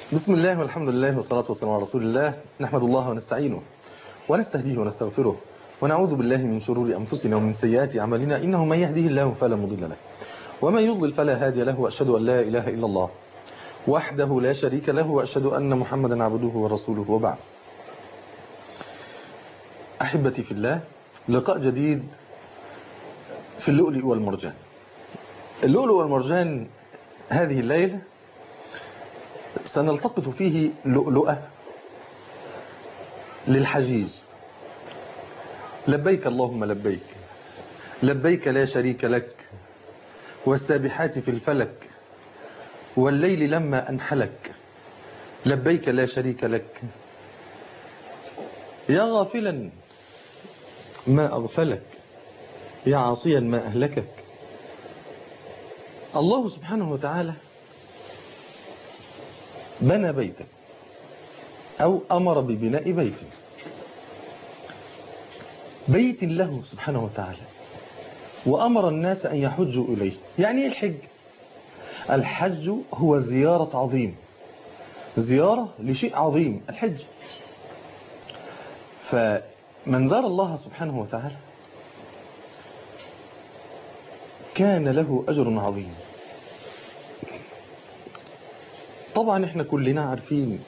بسم الله والحمد لله والصلاة والسلام على رسول الله. نحمد الله ونستعينه ونستهديه ونستغفره ونعوذ بالله من شرور أنفسنا ومن سيئات أعمالنا، إنه من يهديه الله فلا مضل له ومن يضلل فلا هادي له، وأشهد أن لا إله إلا الله وحده لا شريك له، وأشهد أن محمدا عبده ورسوله، وبعد. أحبتي في الله، لقاء جديد في اللؤلؤ والمرجان. اللؤلؤ والمرجان هذه الليلة سنلتقط فيه لؤلؤة للحجيج. لبيك اللهم لبيك، لبيك لا شريك لك، والسابحات في الفلك، والليل لما أنحلك، لبيك لا شريك لك. يا غافلا ما أغفلك، يا عاصيا ما أهلكك. الله سبحانه وتعالى بنى بيتا أو أمر ببناء بيت له سبحانه وتعالى، وأمر الناس أن يحجوا إليه. يعني إيه الحج؟ الحج هو زيارة عظيم، زيارة لشيء عظيم، الحج. فمن زار الله سبحانه وتعالى كان له أجر عظيم. طبعا احنا كلنا عارفين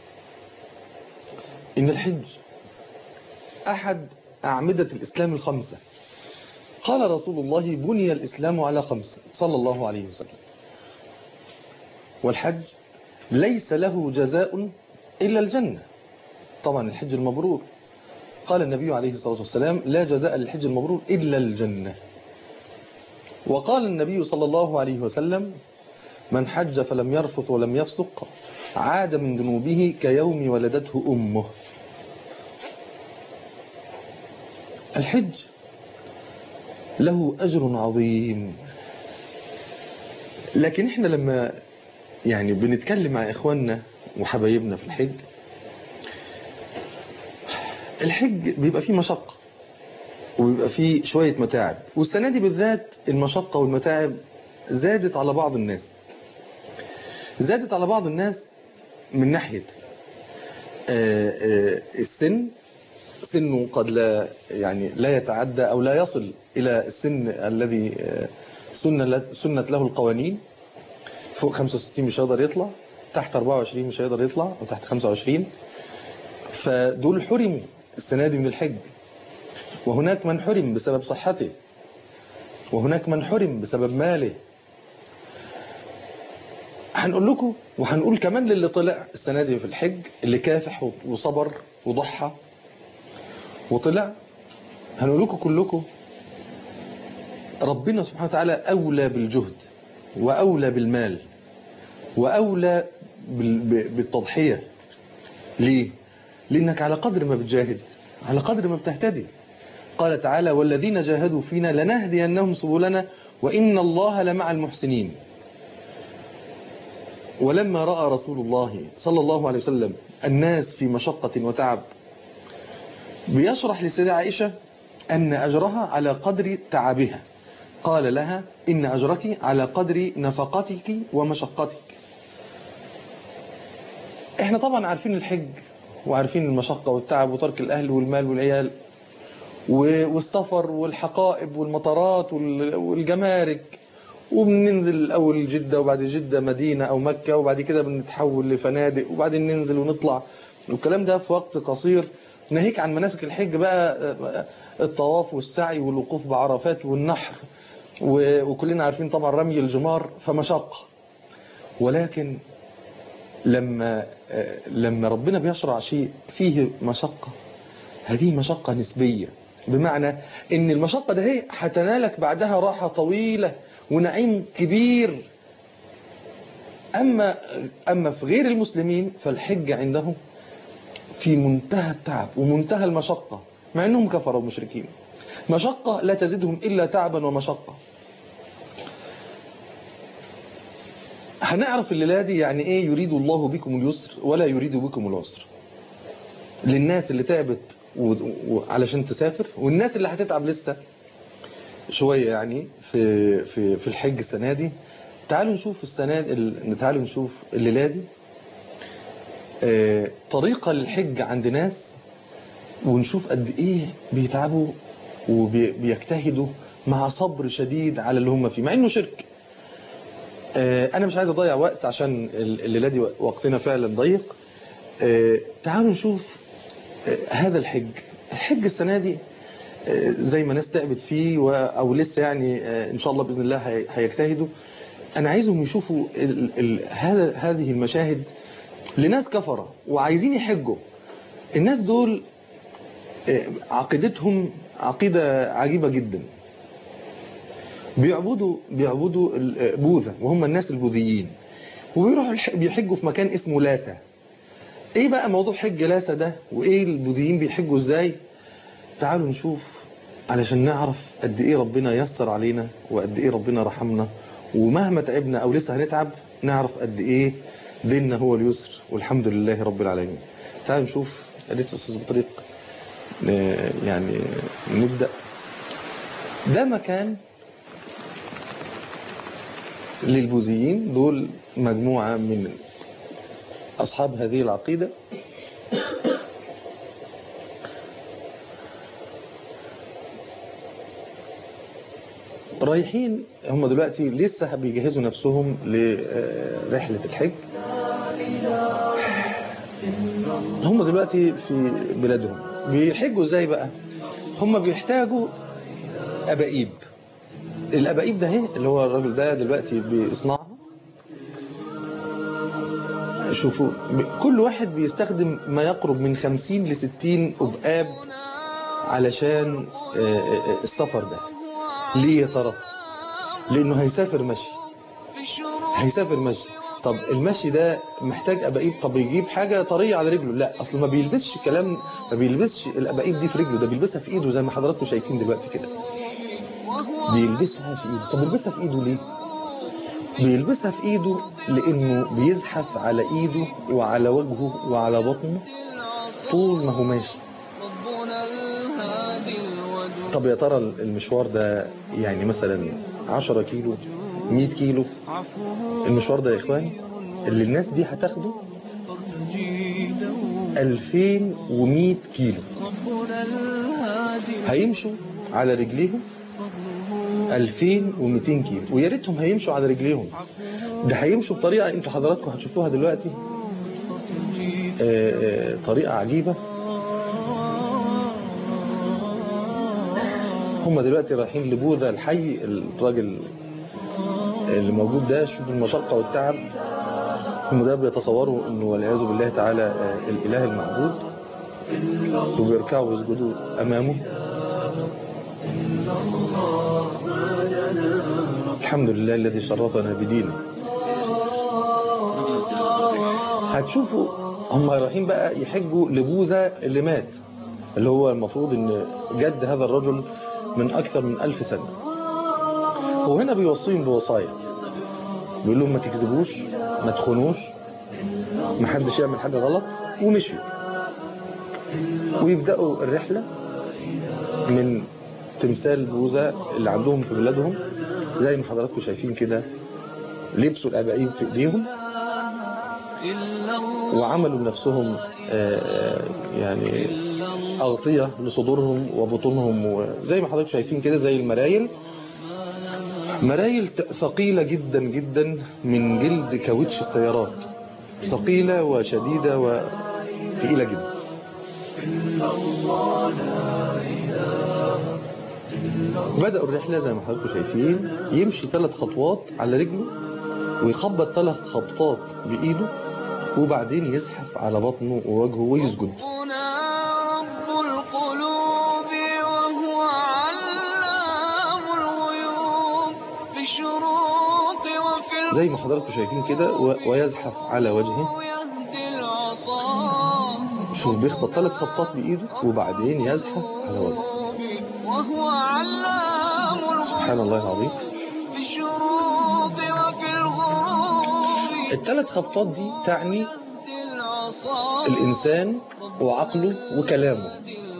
إن الحج أحد أعمدة الإسلام الخمسة. قال رسول الله: بني الإسلام على خمسة، صلى الله عليه وسلم. والحج ليس له جزاء إلا الجنة. طبعا الحج المبرور، قال النبي عليه الصلاة والسلام: لا جزاء للحج المبرور إلا الجنة. وقال النبي صلى الله عليه وسلم: من حج فلم يرفث ولم يفسق عاد من ذنوبه كيوم ولدته أمه. الحج له أجر عظيم. لكن احنا لما بنتكلم مع إخواننا وحبايبنا في الحج بيبقى فيه مشقة وبيبقى فيه شوية متاعب، والسنة دي بالذات المشقة والمتاعب زادت على بعض الناس. زادت على بعض الناس من ناحية السن، سنه قد لا يتعدى أو لا يصل إلى السن الذي سنت له القوانين. فوق 65 مش هيقدر يطلع، تحت 24 مش هيقدر يطلع، وتحت 25. فدول حرموا السنة دي من الحج. وهناك من حرم بسبب صحته، وهناك من حرم بسبب ماله. هنقول لكم وهنقول كمان للي طلع السنة دي في الحج، اللي كافح وصبر وضحى وطلع، هنقول لكم كلكم ربنا سبحانه وتعالى أولى بالجهد وأولى بالمال وأولى بالتضحية. ليه؟ لأنك على قدر ما بتجاهد على قدر ما بتهتدي. قال تعالى: والذين جاهدوا فينا لنهدينهم سبلنا وإن الله لمع المحسنين. ولما رأى رسول الله صلى الله عليه وسلم الناس في مشقة وتعب، بيشرح للسيدة عائشة أن أجرها على قدر تعبها. قال لها: إن أجرك على قدر نفقتك ومشقتك. احنا طبعا عارفين الحج وعارفين المشقة والتعب وترك الأهل والمال والعيال والسفر والحقائب والمطارات والجمارك، وبننزل الأول جدة وبعد جدة مدينة أو مكة، وبعد كده بنتحول لفنادق، وبعدين ننزل ونطلع، والكلام ده في وقت قصير. ناهيك عن مناسك الحج بقى، الطواف والسعي والوقوف بعرفات والنحر، وكلنا عارفين طبعا رمي الجمار، فمشقة. ولكن لما ربنا بيشرع شيء فيه مشقة، هذه مشقة نسبية، بمعنى ان المشقة ده هي هتنالك بعدها راحة طويلة ونعيم كبير. أما في غير المسلمين فالحج عندهم في منتهى التعب ومنتهى المشقة، مع أنهم كفروا ومشركين. مشقة لا تزيدهم إلا تعبا ومشقة. هنعرف الليلة دي يعني إيه يريد الله بكم اليسر ولا يريد بكم العسر، للناس اللي تعبت علشان تسافر، والناس اللي هتتعب لسه شوية في الحج السنة دي. تعالوا نشوف الليلة دي طريقة للحج عند ناس، ونشوف قد ايه بيتعبوا وبيجتهدوا مع صبر شديد على اللي هم فيه، مع انه شرك. انا مش عايز اضيع وقت عشان الليله دي وقتنا فعلا ضيق. تعالوا نشوف هذا الحج السنه دي، زي ما ناس تعبت فيه او لسه يعني ان شاء الله باذن الله هيجتهدوا. انا عايزهم يشوفوا هذه المشاهد لناس كفرة وعايزين يحجوا. الناس دول عقيدتهم عقيدة عجيبة جدا. بيعبدوا بوذا، وهم الناس البوذيين، وبيروحوا بيحجوا في مكان اسمه لاسا. ايه بقى موضوع حج لاسا ده، وايه البوذيين بيحجوا ازاي؟ تعالوا نشوف علشان نعرف قد ايه ربنا يسر علينا، وقد ايه ربنا رحمنا، ومهما تعبنا او لسه هنتعب نعرف قد ايه ديننا هو اليسر، والحمد لله رب العالمين. تعالوا نشوف. قالت استاذ بطريق يعني نبدأ. ده مكان للبوذيين، دول مجموعة من أصحاب هذه العقيدة. رايحين هم دلوقتي لسه بيجهزوا نفسهم لرحلة الحج. هم دلوقتي في بلادهم بيحجوا ازاي بقى؟ هم بيحتاجوا أبائيب. الأبائيب ده اللي هو الراجل ده دلوقتي بيصنعها. شوفوا كل واحد بيستخدم ما يقرب من 50 ل 60 أبقاب علشان السفر ده. ليه يا ترى؟ لأنه هيسافر مشي. طب المشي ده محتاج أبائيب. طب يجيب حاجة طرية على رجله؟ لا، أصله ما بيلبسش الأبائيب دي في رجله، ده بيلبسها في إيده زي ما حضراتكم شايفين دلوقتي كده. بيلبسها في إيده. طب بيلبسها في إيده ليه؟ بيلبسها في إيده لأنه بيزحف على إيده وعلى وجهه وعلى بطنه طول ما هو ماشي. طب يا ترى المشوار ده يعني مثلا 10 كيلو 100 كيلو؟ المشوار ده يا إخواني اللي الناس دي هتاخده 2100 كيلو. هيمشوا على رجليهم 2200 كيلو، ويا ريتهم هيمشوا على رجليهم، ده هيمشوا بطريقة انتوا حضراتكم هتشوفوها دلوقتي. طريقة عجيبة. هم دلوقتي رايحين لبوذا الحي، الراجل اللي موجود ده. شوفوا المشقة والتعب. هم ده بيتصوروا انه والعياذ بالله تعالى الاله المعبود، وبيركعوا ويسجدوا امامه. الحمد لله الذي شرفنا بدينه. هتشوفوا هم رايحين بقى يحجوا لبوذا اللي مات، اللي هو المفروض ان جد هذا الرجل من اكثر من 1000 سنة. هو هنا بيوصيهم بوصايا، بيقول لهم ما تكذبوش، ما تخونوش، ما حدش يعمل حاجة غلط، ومشيوا. ويبدأوا الرحلة من تمثال بوذا اللي عندهم في بلادهم، زي ما حضراتكم شايفين كده. لبسوا الأبائيب في ايديهم، وعملوا لنفسهم يعني أغطية لصدورهم وبطونهم، وزي ما حضراتكم شايفين كده زي المرايل ثقيلة جدا جدا من جلد كاوتش السيارات، ثقيلة وشديدة وثقيلة جدا. بدأوا الرحلة زي ما حضراتكم شايفين. يمشي 3 خطوات على رجله، ويخبط 3 خبطات بإيده، وبعدين يزحف على بطنه ووجهه ويسجد. زي ما حضراتكم شايفين كده، ويزحف على وجهه. شوف بيخبط 3 خبطات بإيده، وبعدين يزحف على وجهه. سبحان الله العظيم. ال3 خبطات دي تعني الإنسان وعقله وكلامه.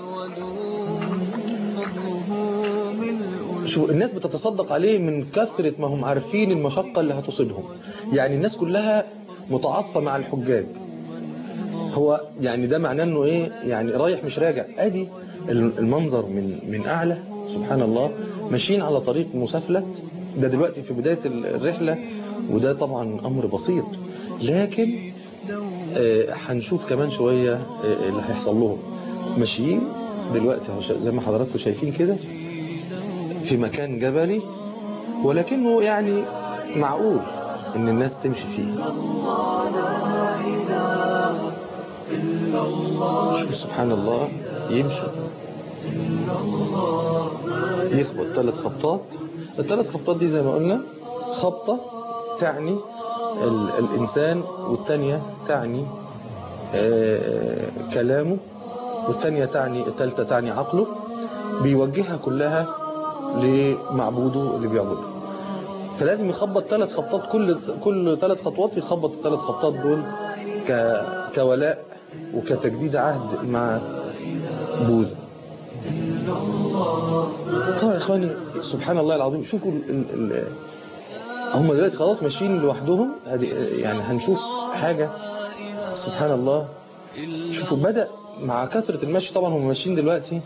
شو الناس بتتصدق عليه من كثرة ما هم عارفين المشقة اللي هتصيبهم. يعني الناس كلها متعاطفة مع الحجاج، هو يعني ده معناه انه ايه؟ يعني رايح مش راجع. ادي المنظر من اعلى، سبحان الله، ماشيين على طريق مسافلت. ده دلوقتي في بداية الرحلة، وده طبعا امر بسيط، لكن هنشوف كمان شوية اللي هيحصل لهم. ماشيين دلوقتي زي ما حضراتكم شايفين كده في مكان جبلي، ولكنه يعني معقول ان الناس تمشي فيه. شوف سبحان الله، يمشوا يخبط 3 خبطات. ال3 خبطات دي زي ما قلنا، خبطة تعني الإنسان، والتانية تعني كلامه، والتانية تعني، التالتة تعني عقله، بيوجهها كلها لمعبوده اللي بيعبده. فلازم يخبط 3 خبطات، كل 3 خطوات يخبط ال3 خبطات دول كولاء وكتجديد عهد مع بوذا. طبعا يا اخواني سبحان الله العظيم، شوفوا هم دلوقتي خلاص ماشيين لوحدهم. يعني هنشوف حاجة سبحان الله. شوفوا بدأ مع كثرة المشي، طبعا هم ماشيين دلوقتي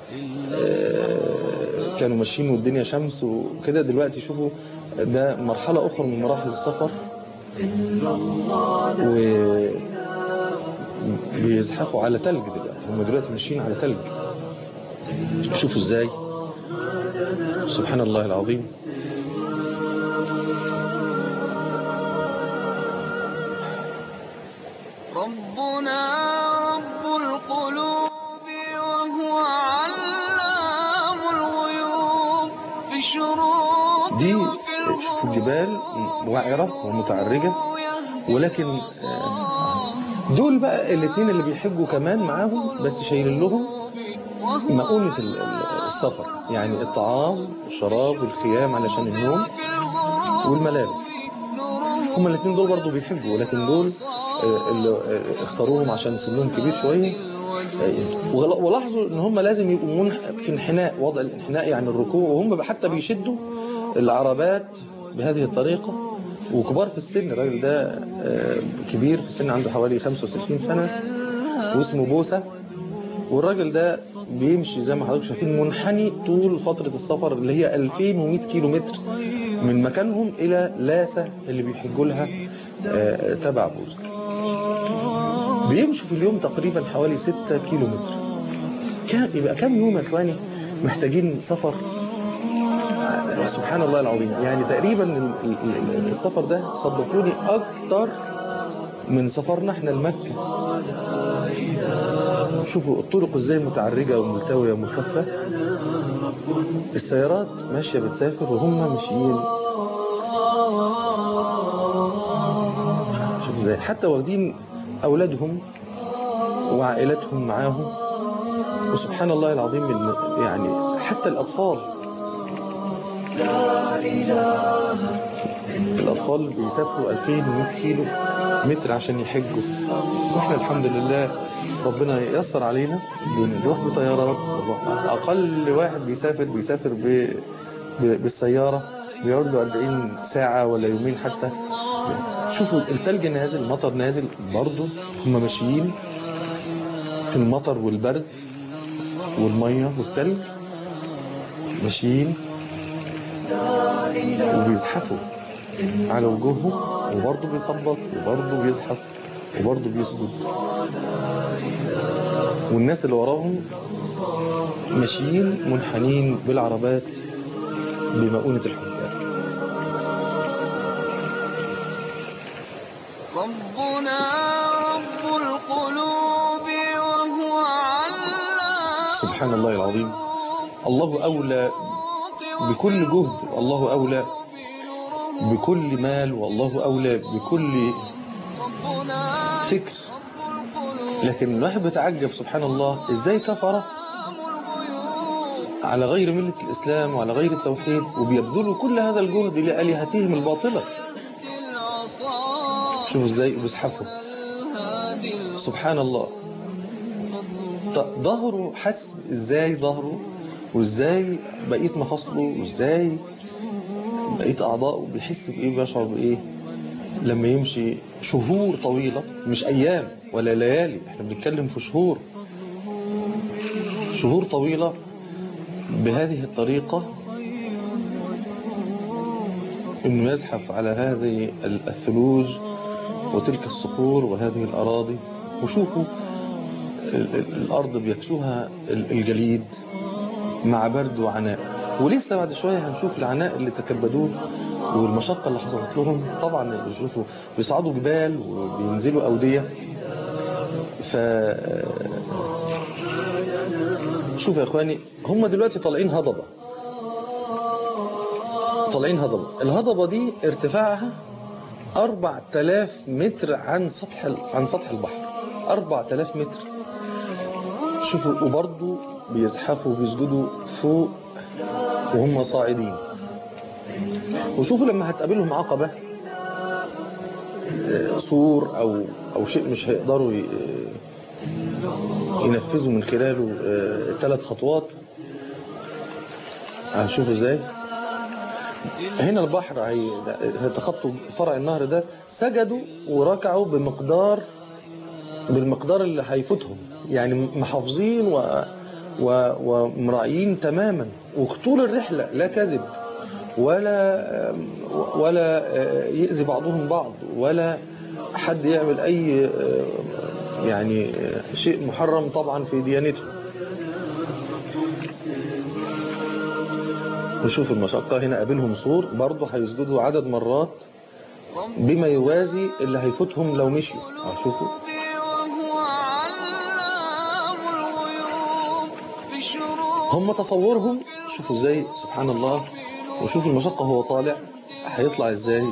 كانوا ماشيين والدنيا شمس وكده. دلوقتي شوفوا ده مرحلة أخرى من مراحل السفر، وبيزحفوا على تلج. دلوقتي هم دلوقتي ماشيين على تلج. شوفوا ازاي سبحان الله العظيم. ربنا رب القلوب وهو علام الغيوب في الشروق. دي شوفوا الجبال وعرة ومتعرجة، ولكن دول بقى الاثنين اللي بيحجوا كمان معاهم، بس شايلين لهم مؤونة السفر، يعني الطعام والشراب والخيام علشان النوم والملابس. هما الاثنين دول برضو بيحجوا، ولكن دول اللي اختاروهم عشان سنهم كبير شوية. ولاحظوا ان هم لازم يبقوا في انحناء، وضع الانحناء يعني الركوع، وهم حتى بيشدوا العربات بهذه الطريقة. وكبار في السن، الراجل ده كبير في السن، عنده حوالي 65 سنة واسمه بوسة. والراجل ده بيمشي زي ما حضراتكم شايفين منحني طول فترة السفر اللي هي 2100 كيلو متر من مكانهم إلى لاسة اللي بيحجوا لها تبع بوسة. بيمشوا في اليوم تقريبا حوالي 6 كيلو متر. يبقى كم يوم يا اخواني محتاجين سفر؟ سبحان الله العظيم. يعني تقريبا السفر ده صدقوني اكتر من سفرنا احنا لمكة. شوفوا الطرق ازاي متعرجة وملتوية وملتفة. السيارات ماشية بتسافر وهم ماشيين. شوفوا ازاي حتى واخدين اولادهم وعائلتهم معاهم. وسبحان الله العظيم، يعني حتى الأطفال بيسافروا 2100 كيلو متر عشان يحجوا. وإحنا الحمد لله ربنا ييسر علينا، بنروح بطيارات. أقل واحد بيسافر بالسيارة بيقعد له 40 ساعة ولا يومين حتى. شوفوا التلج نازل، المطر نازل، برضو هم ماشيين في المطر والبرد والمية والتلج، ماشيين وبيزحفوا على وجوههم، وبرضه بيخبط وبرضه بيزحف وبرضه بيسجد. والناس اللي وراهم ماشيين منحنين بالعربات بمؤونة الحجاج. ربنا رب القلوب وهو علام. سبحان الله العظيم. الله أولى بكل جهد، الله أولى بكل مال، والله أولى بكل فكر. لكن الواحد بيتعجب سبحان الله إزاي كفر على غير ملة الإسلام وعلى غير التوحيد وبيبذلوا كل هذا الجهد لآلهتهم الباطلة. شوفوا إزاي بيزحفوا سبحان الله. ظهره حسب إزاي ظهره، وإزاي بقيت مفاصله، وإزاي بقيت أعضاءه، بيحس بإيه، بيشعر بإيه. لما يمشي شهور طويلة، مش أيام ولا ليالي، احنا بنتكلم في شهور طويلة بهذه الطريقة، إنه يزحف على هذه الثلوج وتلك الصخور وهذه الأراضي. وشوفوا الأرض بيكسوها الجليد مع برد وعناء، ولسه بعد شوية هنشوف العناء اللي تكبدوه والمشقة اللي حصلت لهم. طبعا بيشوفوا بيصعدوا جبال وبينزلوا أودية. شوف يا إخواني، هم دلوقتي طالعين هضبة. الهضبة دي ارتفاعها 4000 متر عن سطح البحر. 4000 متر. شوفوا، وبرضه بيزحفوا وبيسجدوا فوق وهم صاعدين. وشوفوا لما هتقابلهم عقبة، سور أو شيء مش هيقدروا ينفذوا من خلاله 3 خطوات. هنشوفوا ازاي. هنا البحر هيتخطوا فرع النهر ده، سجدوا وركعوا بالمقدار اللي هيفوتهم، يعني محافظين ومراعيين تماما. وطول الرحلة لا كذب ولا يأذي بعضهم بعض، ولا حد يعمل أي يعني شيء محرم طبعا في ديانته. وشوف المشقة. هنا قابلهم سور، برضه هيسجدوا عدد مرات بما يوازي اللي هيفوتهم لو مشوا. شوفوا هم تصورهم. شوفوا ازاي، سبحان الله. وشوفوا المشقة هو طالع هيطلع ازاي.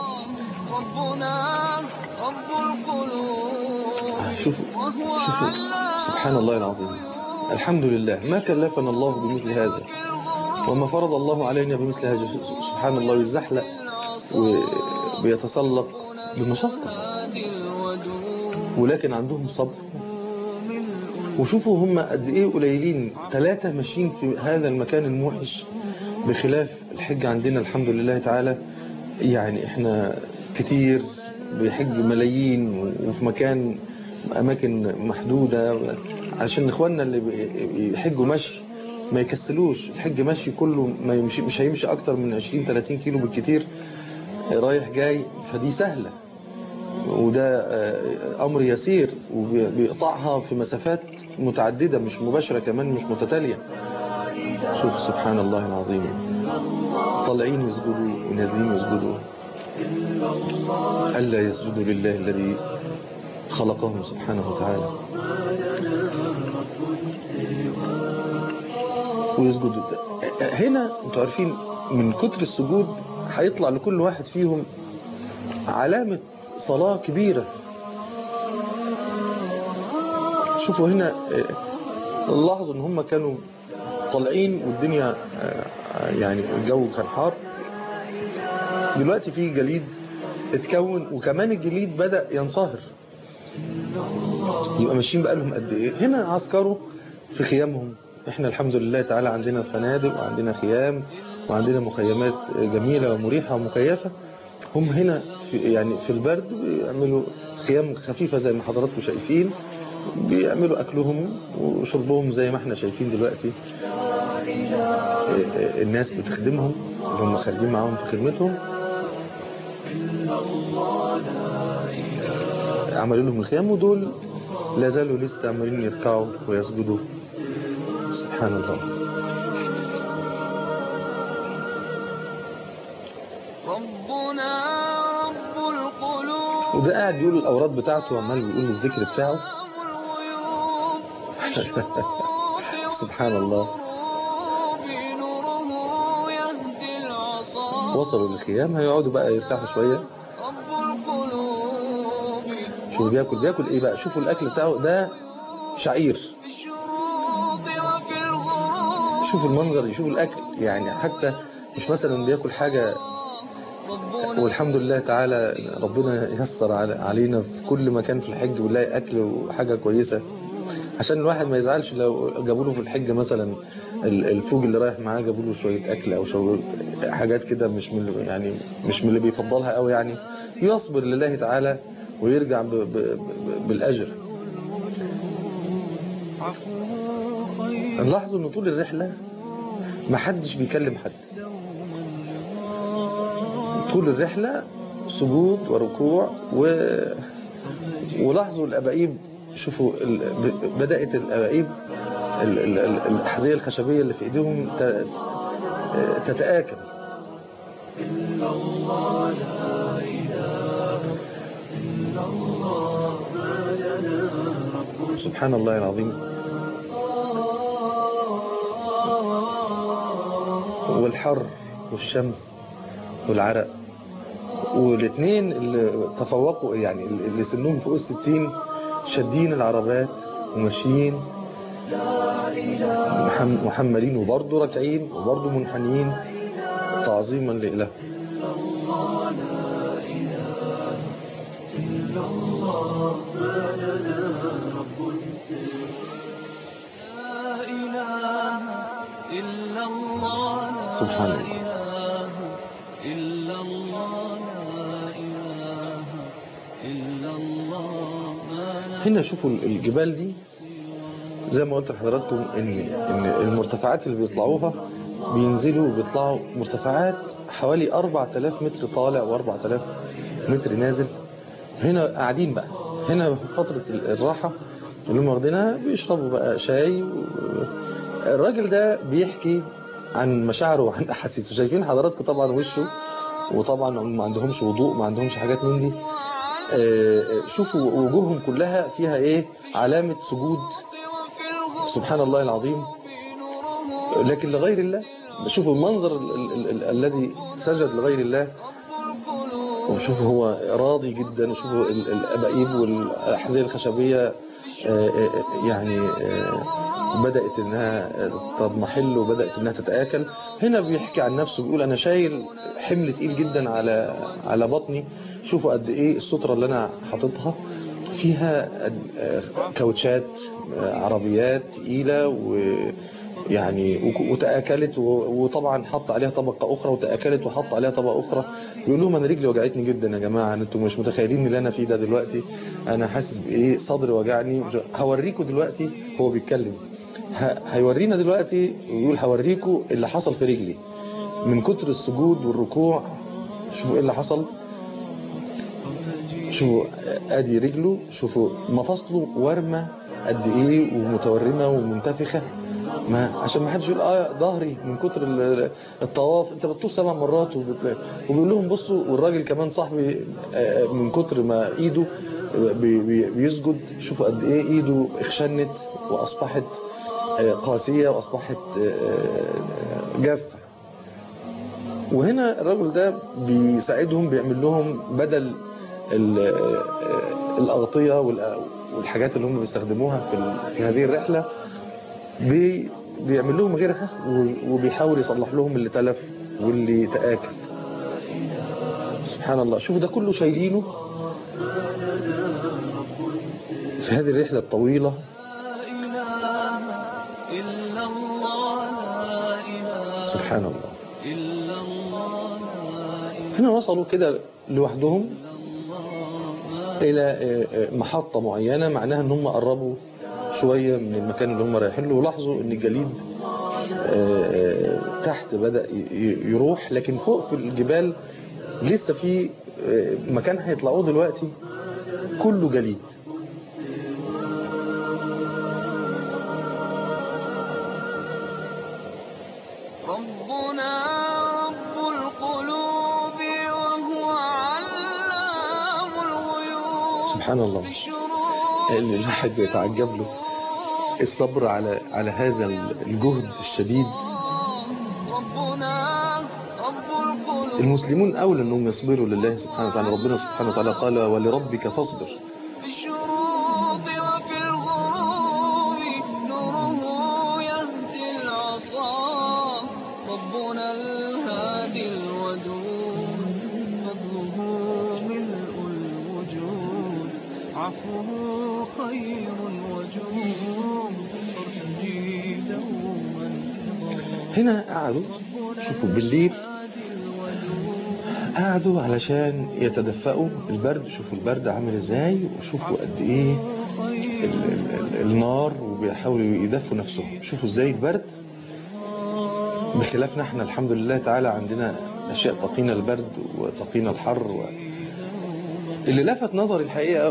شوفوا سبحان الله العظيم. الحمد لله ما كلفنا الله بمثل هذا، وما فرض الله علينا بمثل هذا. سبحان الله. يزحلق وبيتسلق بمشقة، ولكن عندهم صبر. وشوفوا هم قد ايه قليلين، 3 ماشيين في هذا المكان الموحش، بخلاف الحج عندنا الحمد لله تعالى. يعني احنا كتير بيحج ملايين، وفي أماكن محدودة، علشان إخواننا اللي بيحجوا مشي ما يكسلوش. الحج مشي كله مش هيمشي أكتر من 20-30 كيلو بالكتير رايح جاي، فدي سهلة، وده أمر يسير، وبيقطعها في مسافات متعددة مش مباشرة، كمان مش متتالية. شوف سبحان الله العظيم. طالعين يسجدوا ونازلين يسجدوا. ألا يسجدوا لله الذي خلقهم سبحانه وتعالى. ويسجدوا. هنا انتوا عارفين من كتر السجود هيطلع لكل واحد فيهم علامة صلاة كبيرة. شوفوا هنا لاحظوا ان هم كانوا طالعين والدنيا يعني الجو كان حار. دلوقتي في جليد اتكون، وكمان الجليد بدأ ينصهر. يبقى ماشيين بقالهم قد ايه. هنا عسكروا في خيامهم. احنا الحمد لله تعالى عندنا فنادق وعندنا خيام وعندنا مخيمات جميلة ومريحة ومكيفة. هم هنا في البرد بيعملوا خيام خفيفة زي ما حضراتكم شايفين، بيعملوا أكلهم وشربهم زي ما احنا شايفين دلوقتي. الناس بتخدمهم اللي هم خارجين معاهم في خدمتهم، عملوا لهم الخيام، ودول لا زالوا لسه عمالين يركعوا ويسجدوا. سبحان الله. ربنا رب القلوب. وده قاعد بيقول الأوراد بتاعته وعمال بيقول الذكر بتاعه. سبحان الله. وصلوا للخيام، هيقعدوا بقى يرتاحوا شوية. شوفوا بياكل ايه بقى. شوفوا الأكل بتاعه ده شعير. شوفوا المنظر، يشوفوا الأكل، يعني حتى مش مثلا بياكل حاجة. والحمد لله تعالى ربنا ييسر علينا في كل مكان في الحج ونلاقي أكل وحاجة كويسة، عشان الواحد ما يزعلش لو جابوا له في الحج مثلا الفوج اللي رايح معاه جابوا له شوية أكل أو حاجات كده مش من اللي بيفضلها قوي يعني، يصبر لله تعالى ويرجع بالأجر. نلاحظوا ان طول الرحلة ما حدش بيكلم حد، طول الرحلة سجود وركوع ولاحظوا الأبائيب. شوفوا بدأت الأبائيب الأحذية الخشبية اللي في إيديهم تتآكل. سبحان الله العظيم. والحر والشمس والعرق، والاثنين اللي تفوقوا يعني اللي سنهم فوق 60 شادين العربات وماشيين محملين وبرضه راكعين وبرضه منحنيين تعظيما لإله. سبحان الله. هنا شوفوا الجبال دي زي ما قلت لحضراتكم ان المرتفعات اللي بيطلعوها بينزلوا وبيطلعوا مرتفعات حوالي 4000 متر طالع و4000 متر نازل. هنا قاعدين بقى، هنا فترة الراحة اللي هم واخدينها بيشربوا بقى شاي. الراجل ده بيحكي عن مشاعره وعن احاسيسه. شايفين حضراتكم طبعا وشه، وطبعا ما عندهمش وضوء، ما عندهمش حاجات من دي. شوفوا وجوههم كلها فيها ايه؟ علامة سجود. سبحان الله العظيم. لكن لغير الله. شوفوا المنظر الذي سجد لغير الله، وشوفوا هو راضي جدا. وشوفوا الأبائيب والأحذية الخشبية يعني بدأت انها تضمحل وبدأت انها تتآكل. هنا بيحكي عن نفسه، بيقول انا شايل حمل تقيل جدا على بطني. شوفوا قد ايه السترة اللي انا حاططها فيها كاوتشات عربيات تقيلة ويعني وتآكلت، وطبعا حط عليها طبقة اخرى وتآكلت وحط عليها طبقة اخرى. بيقول لهم انا رجلي وجعتني جدا يا جماعة، انتم مش متخيلين اللي انا فيه ده دلوقتي. انا حاسس بايه، صدري وجعني. هوريكم دلوقتي. هو بيتكلم هيورينا دلوقتي ويقول هوريكم اللي حصل في رجلي من كتر السجود والركوع. شوفوا ايه اللي حصل. شوفوا ادي رجله، شوفوا مفاصله ورمه قد ايه ومتورمه ومنتفخه. ما عشان ما حدش يقول ظهري من كتر الطواف. انت بتطوف 7 مرات وبيقول لهم بصوا. والراجل كمان صاحبي من كتر ما ايده بيسجد، شوفوا قد ايه ايده اخشنت واصبحت قاسيه واصبحت جافه. وهنا الرجل ده بيساعدهم، بيعمل لهم بدل الأغطية والحاجات اللي هم بيستخدموها في هذه الرحلة، بيعمل لهم غيرها وبيحاول يصلح لهم اللي تلف واللي تآكل. سبحان الله. شوفوا ده كله شايلينه في هذه الرحلة الطويلة. سبحان الله. هنا وصلوا كده لوحدهم إلى محطة معينة، معناها ان هم قربوا شوية من المكان اللي هم رايحين له. ولاحظوا ان الجليد تحت بدأ يروح، لكن فوق في الجبال لسه في مكان هيطلعوه دلوقتي كله جليد. ربنا رب القلوب وهو علام الغيوب. سبحان الله. اللي الواحد بيتعجب له الصبر على هذا الجهد الشديد. المسلمون أولى أنهم يصبروا لله سبحانه وتعالى. ربنا سبحانه وتعالى قال ولربك فاصبر. ربنا الهادي الودود فضله ملء الوجود عفوه خير وجود ارجي دوما. هنا قعدوا شوفوا بالليل قعدوا علشان يتدفئوا البرد. شوفوا البرد عامل ازاي، وشوفوا قد ايه النار، وبيحاولوا يدفوا نفسهم. شوفوا ازاي البرد، بخلافنا احنا الحمد لله تعالى عندنا اشياء تقينا البرد وتقينا الحر. اللي لفت نظري الحقيقة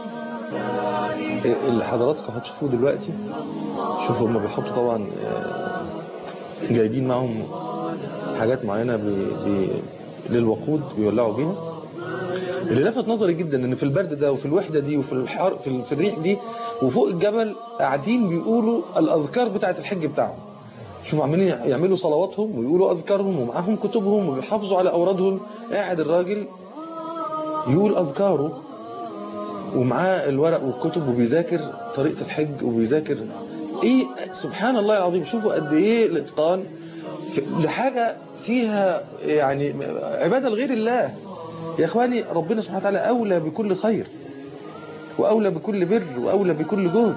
اللي حضراتكم هتشوفوه دلوقتي. شوفوا هم بيحطوا طبعا جايبين معهم حاجات معينة للوقود بيولعوا بيها. اللي لفت نظري جدا ان في البرد ده وفي الوحدة دي وفي الحر في الريح دي وفوق الجبل قاعدين بيقولوا الأذكار بتاعت الحج بتاعهم. شوفوا عمالين يعملوا صلواتهم ويقولوا أذكارهم ومعاهم كتبهم وبيحافظوا على أورادهم. قاعد الراجل يقول أذكاره ومعاه الورق والكتب وبيذاكر طريقة الحج وبيذاكر ايه. سبحان الله العظيم. شوفوا قد ايه الاتقان لحاجة فيها يعني عبادة لغير الله. يا اخواني ربنا سبحانه وتعالى اولى بكل خير واولى بكل بر واولى بكل جهد.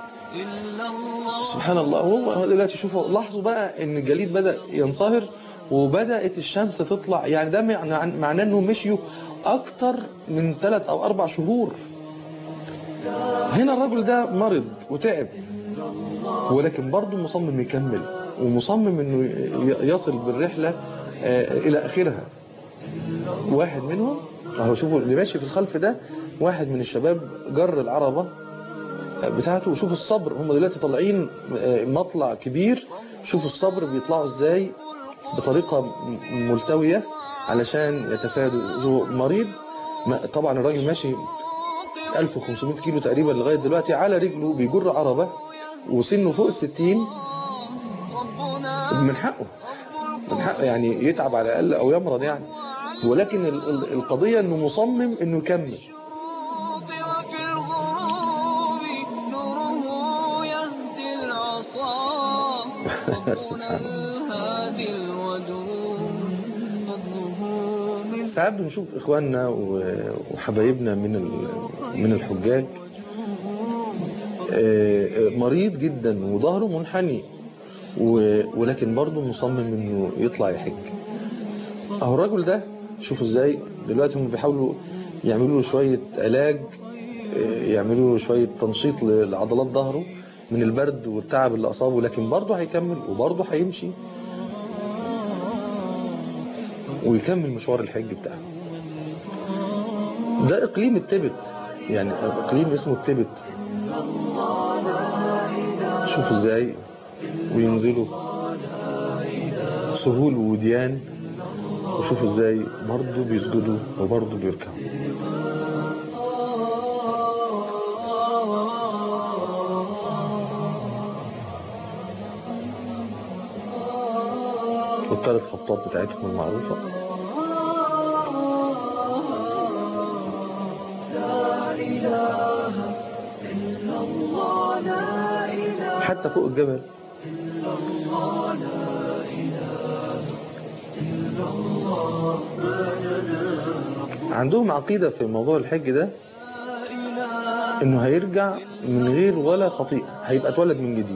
سبحان الله. هو دلوقتي شوفوا لاحظوا بقى ان الجليد بدأ ينصهر وبدأت الشمس تطلع. يعني ده معناه انهم مشيوا اكتر من 3 أو 4 شهور. هنا الرجل ده مرض وتعب، ولكن برضه مصمم يكمل ومصمم انه يصل بالرحلة الى اخرها. واحد منهم اهو، شوفوا اللي ماشي في الخلف ده واحد من الشباب جر العربة بتاعته. وشوفوا الصبر، هم دلوقتي طالعين مطلع كبير. شوفوا الصبر بيطلعوا ازاي بطريقة ملتوية علشان يتفادوا مريض. طبعا الراجل ماشي 1500 كيلو تقريبا لغاية دلوقتي على رجله بيجر عربة وسنه فوق 60. من حقه يعني يتعب على الأقل أو يمرض يعني، ولكن القضية أنه مصمم أنه يكمل. سبحان الله. ساعات بنشوف إخواننا وحبايبنا من الحجاج مريض جدا وظهره منحني، ولكن برضه مصمم انه يطلع يحج. اهو الراجل ده شوفوا ازاي دلوقتي هم بيحاولوا يعملوا له شوية علاج، يعملوا له شوية تنشيط لعضلات ظهره من البرد والتعب اللي أصابه، لكن برضه هيكمل وبرضه هيمشي ويكمل مشوار الحج بتاعه. ده إقليم التبت، يعني إقليم اسمه التبت. شوفوا ازاي وينزلوا سهول ووديان، وشوفوا ازاي برضه بيسجدوا وبرضه بيركعوا. والثلاث خبطات بتاعتهم المعروفة. حتى فوق الجبل عندهم عقيدة في موضوع الحج ده انه هيرجع من غير ولا خطيئة، هيبقى اتولد من جديد.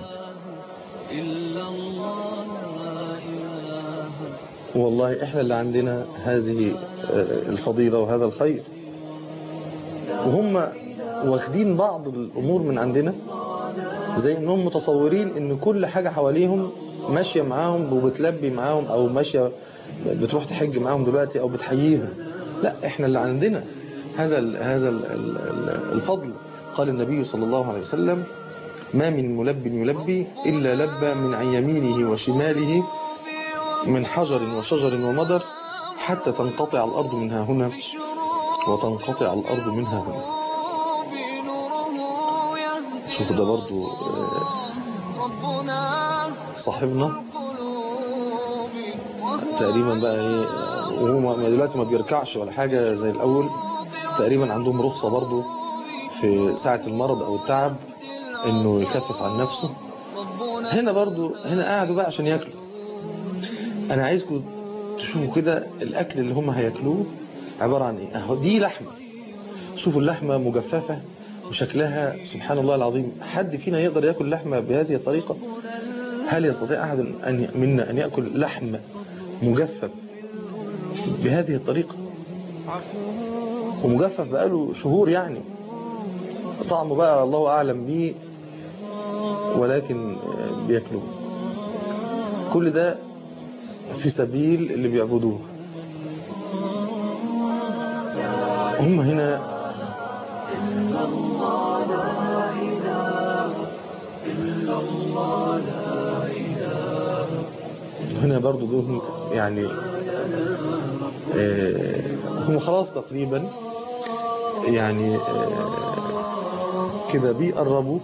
والله احنا اللي عندنا هذه الفضيلة وهذا الخير، وهم واخدين بعض الامور من عندنا، زي انهم متصورين ان كل حاجة حواليهم ماشية معاهم وبتلبي معاهم او ماشية بتروح تحج معاهم دلوقتي او بتحييهم. لا، احنا اللي عندنا هذا الفضل. قال النبي صلى الله عليه وسلم: ما من ملب يلبي إلا لبى من عن يمينه وشماله من حجر وشجر ومدر حتى تنقطع الأرض منها هنا وتنقطع الأرض منها هنا. شوفوا ده برضو صاحبنا تقريبا بقى ايه، وهو دلوقتي ما بيركعش ولا حاجة زي الأول. تقريبا عندهم رخصة برضو في ساعة المرض أو التعب إنه يخفف عن نفسه. هنا برضو قاعدوا بقى عشان يأكلوا. أنا عايزكم تشوفوا كده الأكل اللي هم هيأكلوه عبارة عن إيه. أهو دي لحمة، شوفوا اللحمة مجففة وشكلها سبحان الله العظيم. حد فينا يقدر يأكل لحمة بهذه الطريقة؟ هل يستطيع أحد منا أن يأكل لحم مجفف بهذه الطريقة، ومجفف بقاله شهور يعني، طعمه بقى الله أعلم بيه، ولكن بياكلوه. كل ده في سبيل اللي بيعبدوه. هم هنا برضو دول يعني هم خلاص تقريبا يعني كده بيقربوا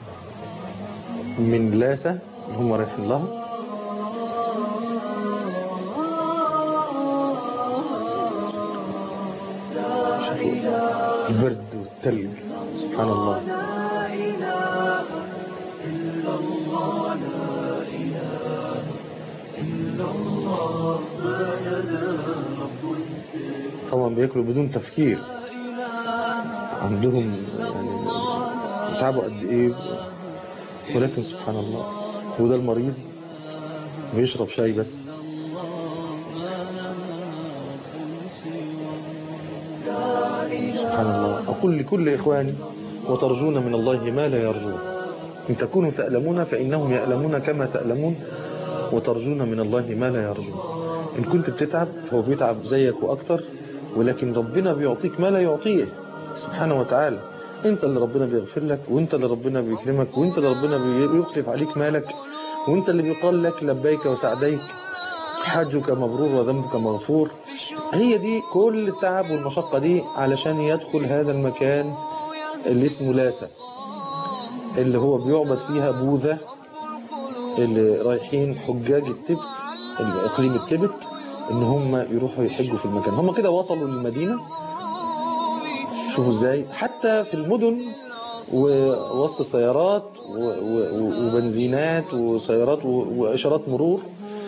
من لاسة اللي هم رايحين لها. شوفوا البرد والثلج، سبحان الله. طبعا بياكلوا بدون تفكير، عندهم يعني تعبوا قد ايه، ولكن سبحان الله. وده المريض بيشرب شاي بس. سبحان الله. أقول لكل إخواني: وترجون من الله ما لا يرجون، إن تكونوا تألمون فإنهم يألمون كما تألمون، وترجون من الله ما لا يرجون. إن كنت بتتعب فهو بيتعب زيك وأكتر، ولكن ربنا بيعطيك ما لا يعطيه سبحانه وتعالى. أنت اللي ربنا بيغفر لك، وأنت اللي ربنا بيكرمك، وأنت اللي ربنا بيخلف عليك مالك، وأنت اللي بيقال لك لبيك وسعديك، حجك مبرور وذنبك مغفور. هي دي كل التعب والمشقة دي علشان يدخل هذا المكان اللي اسمه لاسة، اللي هو بيعبد فيها بوذا، اللي رايحين حجاج التبت، اقليم التبت، ان هم يروحوا يحجوا في المكان. هم كده وصلوا للمدينة. شوفوا ازاي حتى في المدن ووسط السيارات وبنزينات وسيارات واشارات مرور،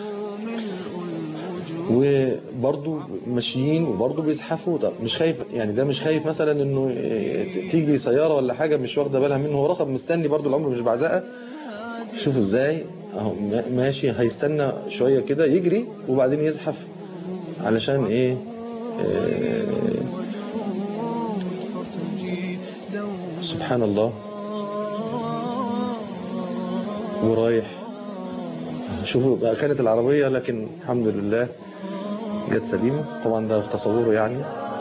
وبرضو ماشيين وبرضو بيزحفوا. ده مش خايف يعني، ده مش خايف مثلا انه تيجي سيارة ولا حاجة مش واخدة بالها منه، هو رقم مستني برضو، العمر مش بعزقة. شوفوا ازاي اهو ماشي، هيستنى شوية كده يجري وبعدين يزحف علشان ايه؟ سبحان الله. ورايح. شوفوا بقى، كانت العربية لكن الحمد لله جت سليمة، طبعا ده في تصوره يعني.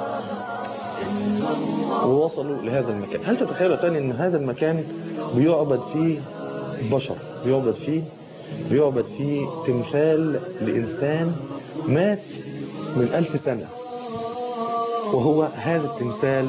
ووصلوا لهذا المكان. هل تتخيلوا ثاني ان هذا المكان بيعبد فيه بشر، بيعبد فيه تمثال لإنسان مات من 1000 سنة، وهو هذا التمثال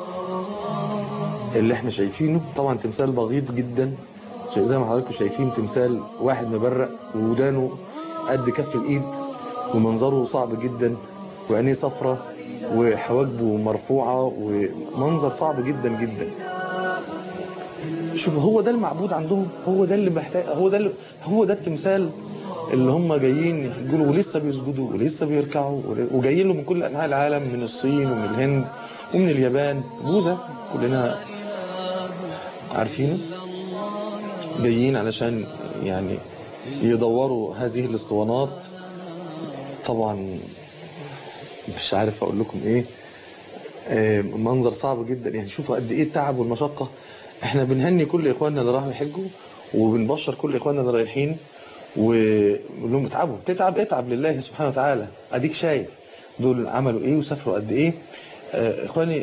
اللي احنا شايفينه. طبعا تمثال بغيض جدا، زي ما حضراتكم شايفين، تمثال واحد مبرق وودانه قد كف الايد، ومنظره صعب جدا، وعينيه صفرة، وحواجبه مرفوعة، ومنظر صعب جدا جدا. شوفوا، هو ده المعبود عندهم، هو ده اللي محتاج، هو ده التمثال اللي هم جايين يحجوا له، ولسه بيسجدوا ولسه بيركعوا، وجايين له من كل انحاء العالم، من الصين ومن الهند ومن اليابان. بوذا كلنا عارفينه، جايين علشان يعني يدوروا هذه الاسطوانات. طبعا مش عارف اقول لكم ايه، منظر صعب جدا يعني. شوفوا قد ايه التعب والمشقة. احنا بنهني كل اخواننا اللي راحوا يحجوا، وبنبشر كل اخواننا اللي رايحين، ونقول لهم اتعبوا، اتعب لله سبحانه وتعالى. اديك شايف دول عملوا ايه وسافروا قد ايه. اخواني،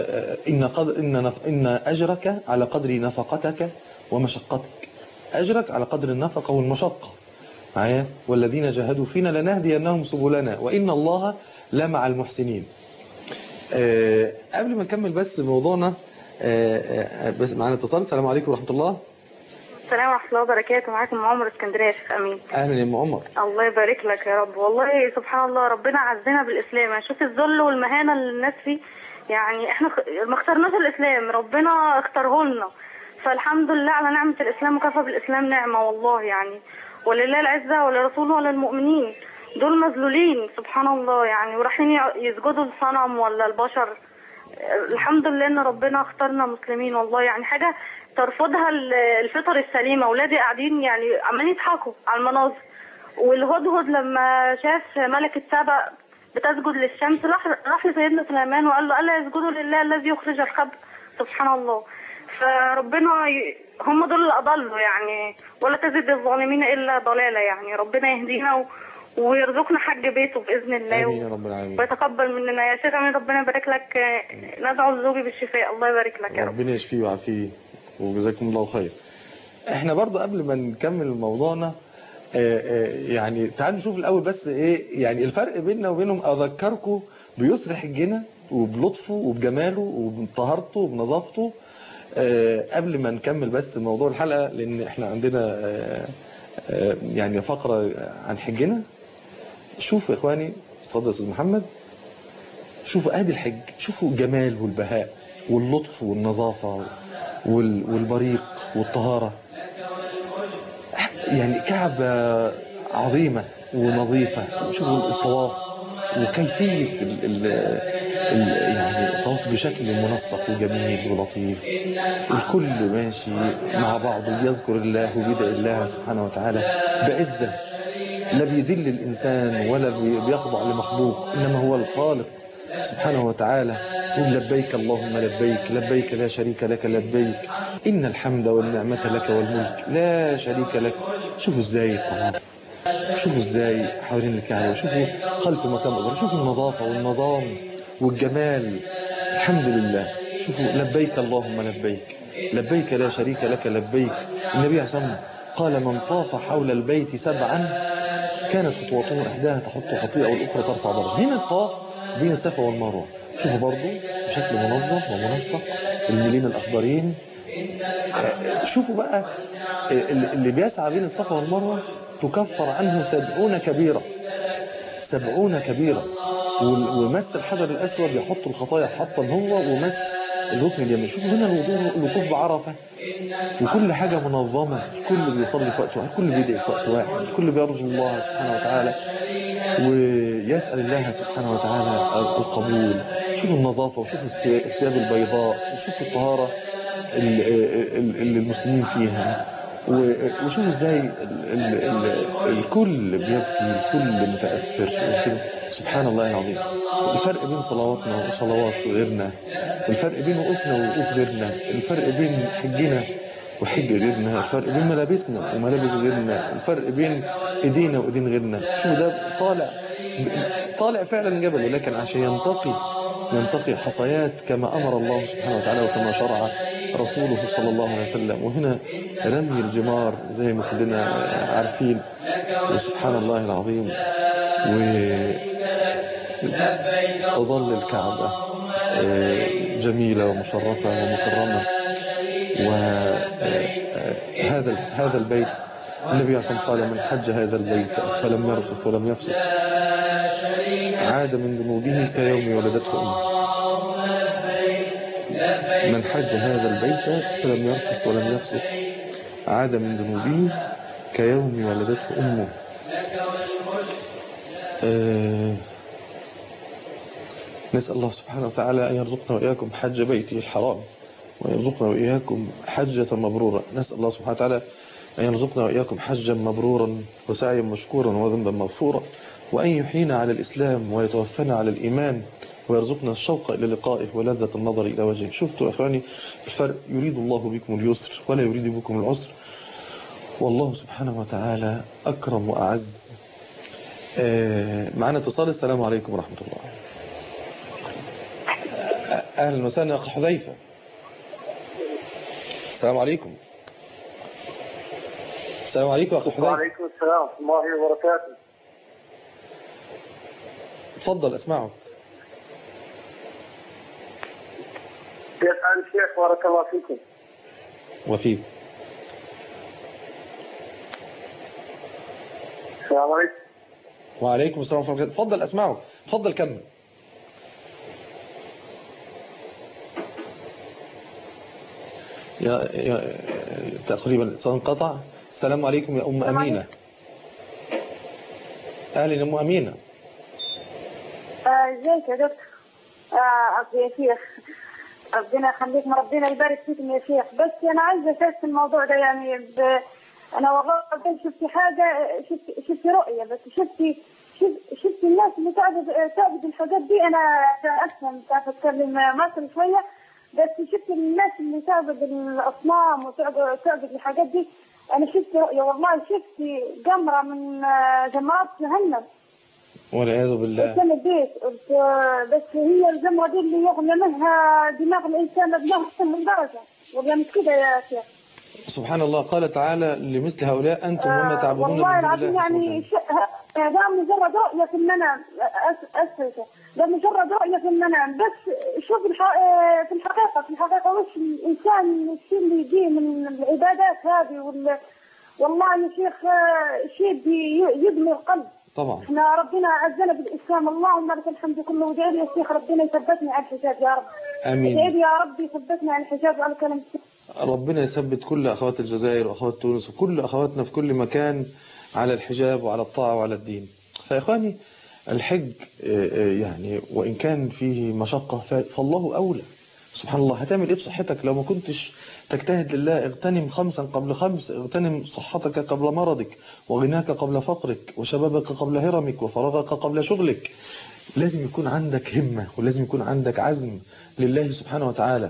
ان اجرك على قدر نفقتك ومشقتك. اجرك على قدر النفقة والمشقة معايا. والذين جاهدوا فينا لنهدينهم سبلنا وان الله لمع المحسنين. قبل ما نكمل بس موضوعنا، بس معنا اتصال. السلام عليكم ورحمة الله. السلام ورحمة الله وبركاته. معاكم ام عمر اسكندرية يا شيخ امين. اهلا يا ام عمر. الله يبارك لك يا رب. والله سبحان الله، ربنا عزنا بالاسلام. يعني شوف الذل والمهانة اللي الناس فيه، يعني احنا ما اخترناش الاسلام، ربنا اختاره لنا، فالحمد لله على نعمة الاسلام، وكفى بالاسلام نعمة والله يعني. ولله العزة ولرسوله وللمؤمنين. دول مذلولين سبحان الله يعني، ورايحين يسجدوا للصنم ولا البشر. الحمد لله ان ربنا اختارنا مسلمين والله. يعني حاجة ترفضها الفطر السليمة. ولادي قاعدين يعني عمالين يضحكوا على المناظر. والهدهد لما شاف ملكة سبأ بتسجد للشمس، راح لسيدنا سليمان وقال له ألا يسجدوا لله الذي يخرج الخبء. سبحان الله. فربنا هم دول اللي أضلوا يعني، ولا تزد الظالمين إلا ضلالة يعني. ربنا يهدينا ويرزقنا حج بيته بإذن الله. آمين يا رب العالمين. ويتقبل مننا يا شيخ. أمين. ربنا يبارك لك. ندعو لزوجي بالشفاء. الله يبارك لك يا رب. ربنا يشفيه ويعافيه وجزاكم الله خير. احنا برضو قبل ما نكمل موضوعنا يعني تعالوا نشوف الأول بس إيه يعني الفرق بيننا وبينهم. أذكركم بيسر حجنا وبلطفه وبجماله وبطهارته وبنظافته قبل ما نكمل بس موضوع الحلقة، لأن احنا عندنا يعني فقرة عن حجنا. شوفوا يا إخواني، اتفضل يا أستاذ محمد. شوفوا ادي الحج، شوفوا الجمال والبهاء واللطف والنظافة والبريق والطهارة. يعني كعبة عظيمة ونظيفة. شوفوا الطواف وكيفية يعني الطواف بشكل منسق وجميل ولطيف، الكل ماشي مع بعضه بيذكر الله وبيدعي الله سبحانه وتعالى بعزة. لا بيذل الإنسان ولا بيخضع لمخلوق، إنما هو الخالق سبحانه وتعالى. قل لبيك اللهم لبيك، لبيك لا شريك لك لبيك، إن الحمد والنعمة لك والملك لا شريك لك. شوفوا ازاي الطواف، شوفوا ازاي حوالين الكعبة، شوفوا خلف مقام إبراهيم، شوفوا النظافة والنظام والجمال. الحمد لله. شوفوا لبيك اللهم لبيك، لبيك لا شريك لك لبيك. النبي عليه الصلاة والسلام قال من طاف حول البيت 7 كانت خطوته إحداها تحط خطيئة والأخرى ترفع درجة. هنا الطواف بين الصفا والمروة. شوفوا برضو بشكل منظم ومنسق، الميلين الأخضرين. شوفوا بقى اللي بيسعى بين الصفا والمروة تكفر عنه 70 كبيرة، 70 كبيرة. ومس الحجر الأسود يحط الخطايا حطا هو ومس الركن اليمين. شوفوا هنا الوقوف بعرفة وكل حاجة منظمة، الكل بيصلي في وقت واحد، الكل بيدعي في وقت واحد، الكل بيرجو الله سبحانه وتعالى ويسأل الله سبحانه وتعالى القبول. شوفوا النظافة وشوفوا الثياب البيضاء وشوفوا الطهارة اللي المسلمين فيها. وشوفوا ازاي الكل بيبكي، الكل متأثر. سبحان الله العظيم. الفرق بين صلواتنا وصلوات غيرنا، الفرق بين وقوفنا ووقوف غيرنا، الفرق بين حجنا وحج غيرنا، الفرق بين ملابسنا وملابس غيرنا، الفرق بين ايدينا وايدين غيرنا. شوفوا ده طالع فعلا جبل، ولكن عشان ينتقي حصيات كما أمر الله سبحانه وتعالى وكما شرع رسوله صلى الله عليه وسلم. وهنا رمي الجمار زي ما كلنا عارفين. وسبحان الله العظيم. وتظل الكعبة جميلة ومشرفة ومكرمة. وهذا البيت النبي عليه الصلاة والسلام قال من حج هذا البيت فلم يرفث ولم يفسق عاد من ذنوبه كيوم ولدته أمه. من حج هذا البيت فلم يرفث ولم يفسق عاد من ذنوبه كيوم ولدته أمه. نسأل الله سبحانه وتعالى أن يرزقنا وإياكم حج بيته الحرام، ويرزقنا وإياكم حجة مبرورة. نسأل الله سبحانه وتعالى أن يرزقنا وإياكم حجا مبرورا وسعيا مشكورا وذنبا مغفورا، وأن يحيينا على الإسلام ويتوفنا على الإيمان، ويرزقنا الشوق إلى لقائه ولذة النظر إلى وجهه. شفتوا أخواني الفرق؟ يريد الله بكم اليسر ولا يريد بكم العسر، والله سبحانه وتعالى أكرم وأعز. معنا اتصال. السلام عليكم ورحمة الله. أهلا وسهلا أخي حذيفة. السلام عليكم. السلام عليكم أخي حذيفة. وعليكم السلام ورحمة الله وبركاته. تفضل أسمعك. كيف حال الشيخ؟ بارك الله فيكم. وفيك. السلام عليكم. وعليكم السلام ورحمة الله. تفضل أسمعك، تفضل كمل. يا تقريبا الاتصال انقطع. السلام عليكم يا أم أمينة. أهلا يا أم أمينة. ازيك يا دكتور؟ يا شيخ ربنا يخليك، ربنا يبارك فيكم يا شيخ. بس أنا عايزة أشارك الموضوع ده يعني أنا والله شفت حاجة، شفت رؤية، بس شفت شفت الناس اللي تعبد الحاجات دي. انا اصلا تعرف اتكلم مصري شويه، بس شفت الناس اللي تعبد الاصنام وتعبد الحاجات دي. انا شفت رؤيه، والله شفت جمره من جمرات جهنم والعياذ بالله. قدام البيت. بس هي الجمره دي اللي يغلى منها دماغ الانسان بنفس من درجه، ولا مش كده يا شيخ؟ سبحان الله، قال تعالى لمثل هؤلاء أنتم وما تعبدون من والله دون العظيم الله يعني ده مجرد رؤية في المنام. ده مجرد رؤية في المنام. بس شوف في الحقيقة وش الإنسان الشيء اللي يجيه من العبادات هذه والله يا شيخ شيء يبني القلب. طبعا احنا ربنا عزنا بالإسلام، اللهم لك الحمد كله. ودعي يا شيخ ربنا يثبتني على الحجاب يا رب. آمين. ادعي يا رب يثبتني على الحجاب وعلى كلام ربنا يثبت كل أخوات الجزائر وأخوات تونس وكل أخواتنا في كل مكان على الحجاب وعلى الطاعة وعلى الدين. فإخواني الحج يعني وإن كان فيه مشقة فالله أولى. سبحان الله، هتعمل إيه بصحتك لو ما كنتش تجتهد لله؟ اغتنم 5 قبل 5، اغتنم صحتك قبل مرضك، وغناك قبل فقرك، وشبابك قبل هرمك، وفراغك قبل شغلك. لازم يكون عندك همة ولازم يكون عندك عزم لله سبحانه وتعالى.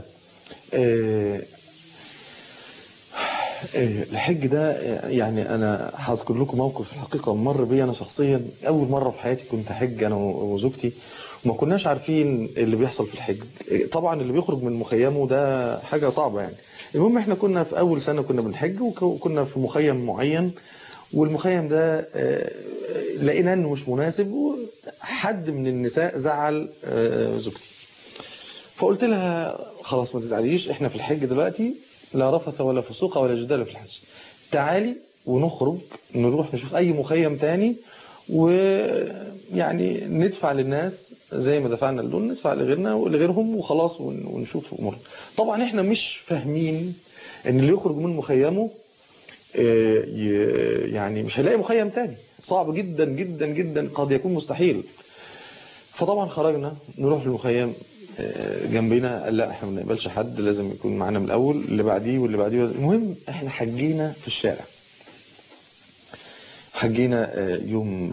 الحج ده يعني أنا هذكر لكم موقف في الحقيقة مر بي أنا شخصيا. أول مرة في حياتي كنت حج أنا وزوجتي، وما كناش عارفين اللي بيحصل في الحج. طبعا اللي بيخرج من مخيمه ده حاجة صعبة يعني. المهم احنا كنا في أول سنة كنا بنحج، وكنا في مخيم معين، والمخيم ده لقينا انه مش مناسب، وحد من النساء زعل زوجتي. فقلت لها خلاص ما تزعليش، احنا في الحج دلوقتي لا رفث ولا فسوق ولا جدال في الحج، تعالي ونخرج نروح نشوف اي مخيم تاني، ويعني ندفع للناس زي ما دفعنا لدول ندفع لغيرنا ولغيرهم وخلاص ونشوف امورنا. طبعا احنا مش فاهمين ان اللي يخرج من مخيمه يعني مش هيلاقي مخيم تاني، صعب جدا جدا جدا، قد يكون مستحيل. فطبعا خرجنا نروح للمخيم جنبنا، قال لا احنا ما بنقبلش حد، لازم يكون معانا من الاول، اللي بعديه واللي بعديه. المهم احنا حجينا في الشارع، حجينا يوم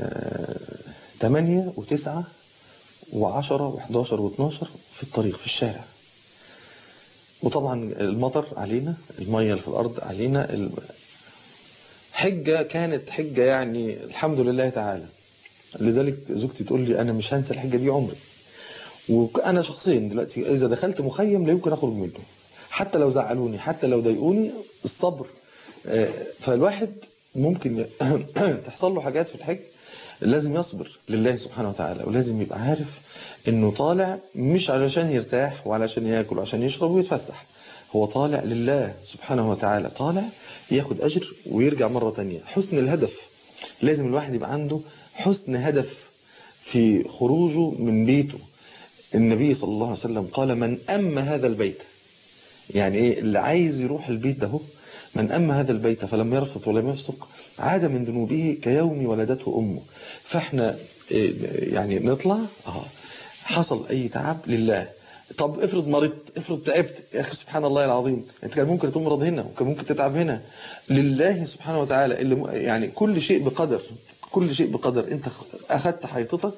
8 و9 و10 و11 و12 في الطريق في الشارع. وطبعا المطر علينا، المية اللي في الأرض علينا. حجة كانت حجة يعني الحمد لله تعالى. لذلك زوجتي تقول لي أنا مش هنسى الحجة دي عمري. وأنا شخصيا دلوقتي إذا دخلت مخيم لا يمكن أخرج منه، حتى لو زعلوني، حتى لو ضايقوني، الصبر. فالواحد ممكن تحصل له حاجات في الحج، لازم يصبر لله سبحانه وتعالى، ولازم يبقى عارف انه طالع مش علشان يرتاح وعلشان ياكل وعشان يشرب ويتفسح، هو طالع لله سبحانه وتعالى، طالع ياخد اجر ويرجع مرة تانية. حسن الهدف، لازم الواحد يبقى عنده حسن هدف في خروجه من بيته. النبي صلى الله عليه وسلم قال من أم هذا البيت، يعني ايه اللي عايز يروح البيت ده، من أم هذا البيت فلم يرفث ولم يفسق عاد من ذنوبه كيوم ولدته أمه. فاحنا يعني نطلع حصل أي تعب لله. طب افرض مرضت، افرض تعبت، يا أخي سبحان الله العظيم، أنت كان ممكن تمرض هنا وكان ممكن تتعب هنا، لله سبحانه وتعالى. اللي يعني كل شيء بقدر، كل شيء بقدر. أنت أخذت حيطتك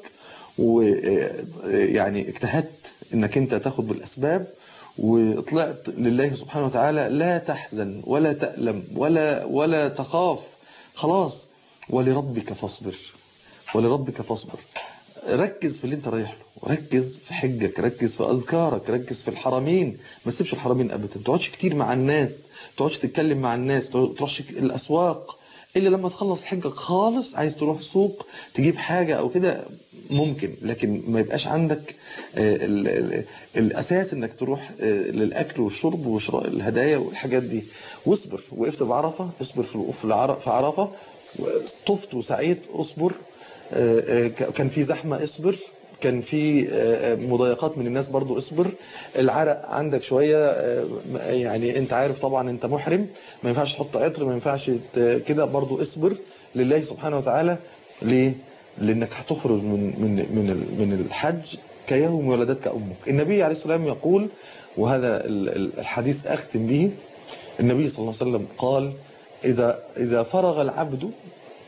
ويعني اجتهدت أنك أنت تاخد بالأسباب وطلعت لله سبحانه وتعالى، لا تحزن ولا تألم ولا تخاف، خلاص. ولربك فاصبر، ولربك فاصبر. ركز في اللي انت رايح له، ركز في حجك، ركز في أذكارك، ركز في الحرمين، ما تسيبش الحرمين أبدا، ما تقعدش كتير مع الناس، ما تقعدش تتكلم مع الناس، ما تروحش الأسواق إلا لما تخلص حجك خالص. عايز تروح سوق تجيب حاجة أو كده ممكن، لكن ما يبقاش عندك الأساس إنك تروح للأكل والشرب وشراء الهدايا والحاجات دي. واصبر، وقفت بعرفة اصبر في الوقوف في عرفة، طفت وسعيت اصبر، كان في زحمة اصبر، كان في مضايقات من الناس برضو اصبر، العرق عندك شوية يعني انت عارف طبعا انت محرم، ما ينفعش تحط عطر، ما ينفعش كده، برضو اصبر لله سبحانه وتعالى. ليه؟ لانك هتخرج من الحج كيوم ولدتك امك. النبي عليه الصلاة والسلام يقول، وهذا الحديث اختم به، النبي صلى الله عليه وسلم قال اذا فرغ العبد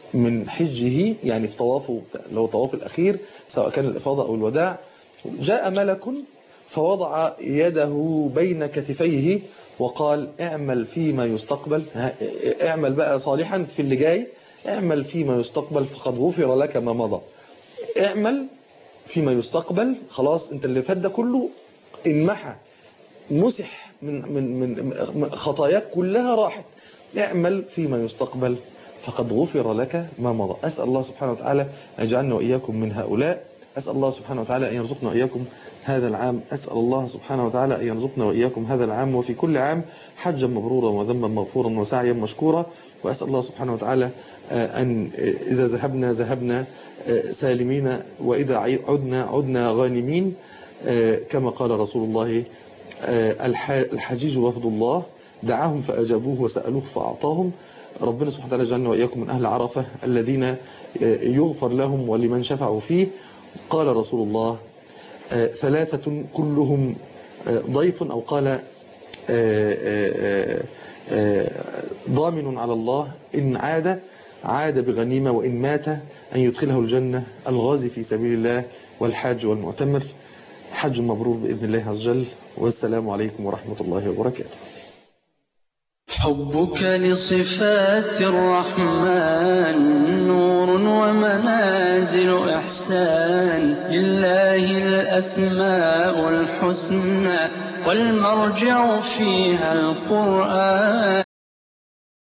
من حجه، يعني في طوافه اللي هو طواف الأخير سواء كان الإفاضة أو الوداع، جاء ملك فوضع يده بين كتفيه وقال اعمل فيما يستقبل، اعمل بقى صالحا في اللي جاي، اعمل فيما يستقبل فقد غفر لك ما مضى. اعمل فيما يستقبل، خلاص انت اللي فات ده كله انمحى، مسح من خطاياك كلها راحت. اعمل فيما يستقبل فقد غفر لك ما مضى. أسأل الله سبحانه وتعالى أن يجعلنا وإياكم من هؤلاء. أسأل الله سبحانه وتعالى أن يرزقنا وإياكم هذا العام. أسأل الله سبحانه وتعالى أن يرزقنا وإياكم هذا العام وفي كل عام حجا مبرورا وذنبا مغفورا وسعيا مشكورا. وأسأل الله سبحانه وتعالى أن إذا ذهبنا سالمين، وإذا عدنا غانمين، كما قال رسول الله الحجيج وفد الله دعاهم فأجابوه وسألوه فأعطاهم. ربنا سبحانه وتعالى جعلنا وإياكم من أهل عرفة الذين يغفر لهم ولمن شفعوا فيه. قال رسول الله ثلاثة كلهم ضيف، أو قال ضامن على الله إن عاد بغنيمة، وإن مات أن يدخله الجنة: الغازي في سبيل الله والحاج والمعتمر. حج مبرور بإذن الله عز وجل، والسلام عليكم ورحمة الله وبركاته. حبك لصفات الرحمن نور ومنازل إحسان، لله الأسماء الحسنى والمرجع فيها القرآن.